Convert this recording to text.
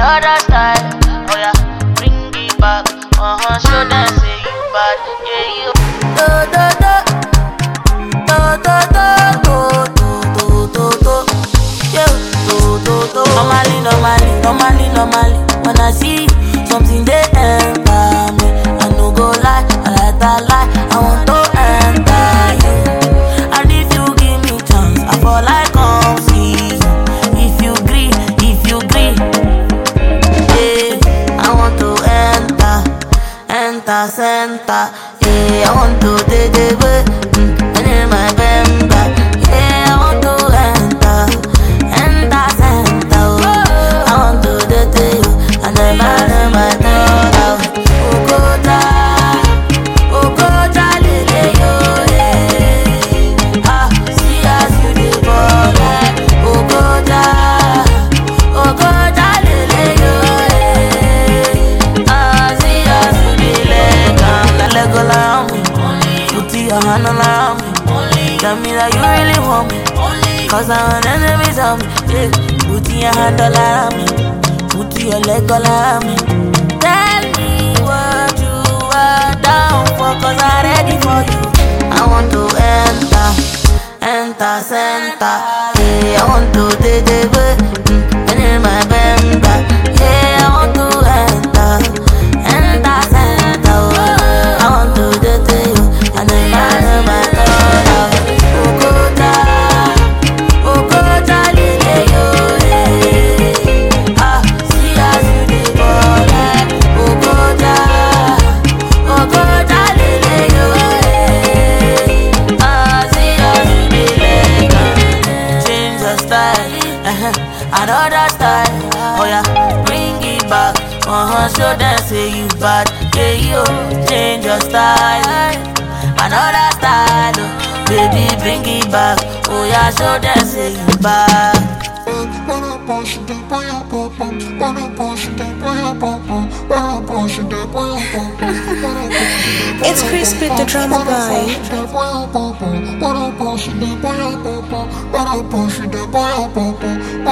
another style. Oh yeah, bring it back. Show them say you bad. Yeah, you. Do do do, do do do, do do do, yeah, do do do. Normally, normally, normally, normally. When I see you, something they enter me. I no go lie, I like that lie. I want to enter you. And if you give me chance, I fall like come see you. If you gree, yeah, I want to enter center. Yeah, I want to take the way, and in my bamba. Yeah, I want to enter center. Oh, I want to take you, and then my door. Ogoja, lele yo, yeah. Ah, see as you dey ball, Ogoja, lele yo, yeah. Ah, see as you dey leg around me, put your hand around me. Tell me that you really want me, cause I'm an enemy of me. Yeah. Put your hand all around me, put your leg all around me. Tell me what you are down for, cause I'm ready for you. I want to enter center. Yeah, I want to take the way, and in my bamba. Yeah, I want to enter center. Oh, I want to take you, and then my Ogoja, lele yo, yeah. Ah, see as you dey ball, Ogoja, lele yo, yeah. Ah, see as you dey leg. Change your style, another style. Oh yeah, bring it back. Show them say you bad. Yeah, yo, change your style, another style. Oh, baby, bring it back. Oh yeah, show them say you bad. It's Crispy the drama guy.